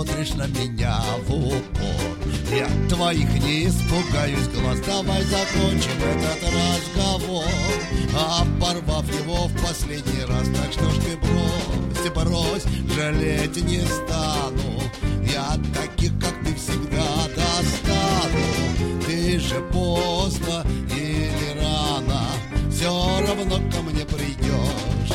смотришь на меня в упор. Я твоих не испугаюсь глаз. Давай закончим этот разговор, оборвав его в последний раз. Так что ж ты брось, брось, жалеть не стану. Я таких, как ты, всегда достану. Ты же поздно или рано все равно ко мне придешь.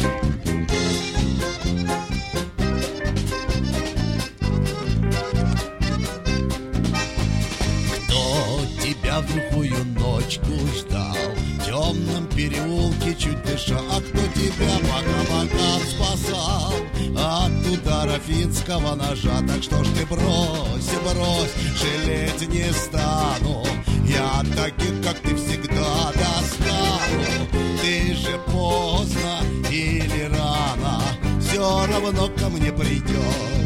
Тебя в глухую ночку ждал, в темном переулке чуть дыша. А кто тебя пока спасал от удара финского ножа? Так что ж ты брось, брось, жалеть не стану. Я таких, как ты, всегда достану. Ты же поздно или рано все равно ко мне придешь.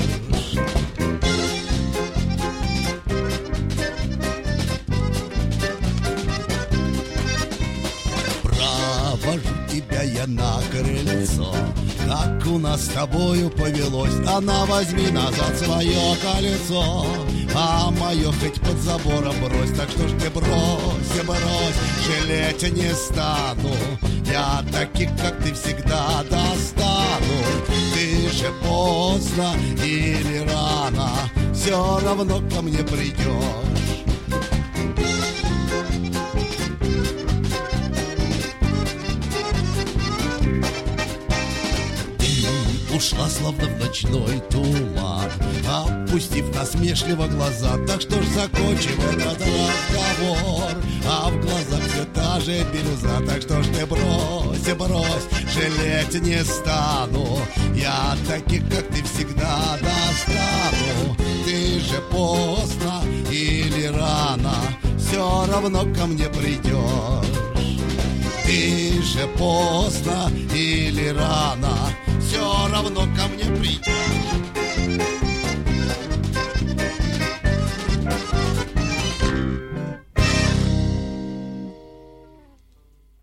Провожу тебя я на крыльцо, как у нас с тобою повелось. Она возьми назад свое колесо, а мое хоть под забором брось. Так что ж ты брось, брось, жалеть не стану. Я таких, как ты, всегда достану. Ты же поздно или рано все равно ко мне придешь. Ушла словно в ночной туман, опустив насмешливо глаза. Так что ж закончим этот разговор, а в глазах все та же бирюза. Так что ж ты брось, брось, жалеть не стану. Я таких, как ты, всегда достану. Ты же поздно или рано все равно ко мне придешь. Ты же поздно или рано все равно ко мне придешь.